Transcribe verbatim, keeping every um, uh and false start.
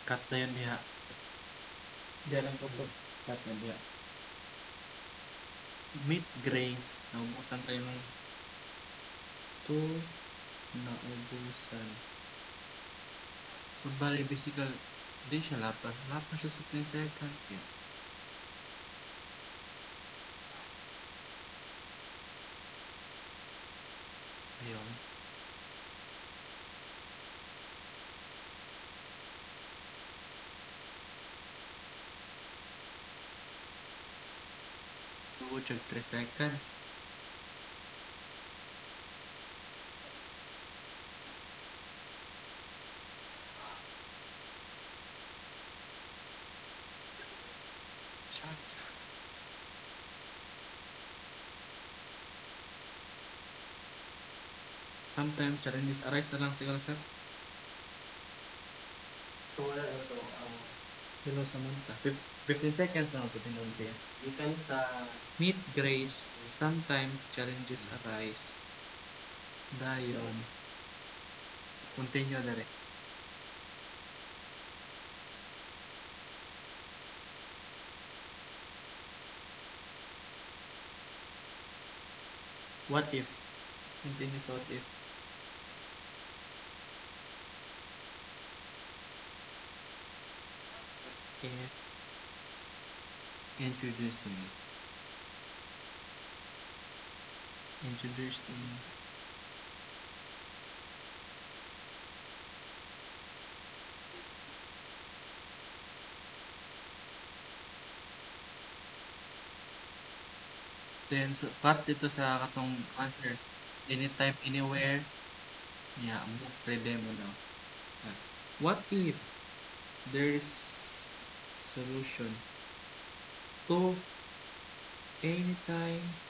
Cut na yun diha. Diyan ang kuto. Cut na diya. Meet Grace. Naubusan tayo ng to naubusan. So, bali, physical, di siya lapas. Lapas siya sa ten seconds. Eh. Ayun. So, check three seconds. Sometimes challenges arise na lang siguro sir. So, wala na ito. Um, Hello Samantha. Fif- fifteen seconds na ito tinunti. gikan sa Meet Grace. Sometimes challenges arise. Dayon. Continue dali. What if? Continue sa what if. If introducing. Introducing. Then, so, part dito sa katong answer. Anytime, anywhere. Yeah, book pwede mo daw. Ah, what if there's solution to anytime,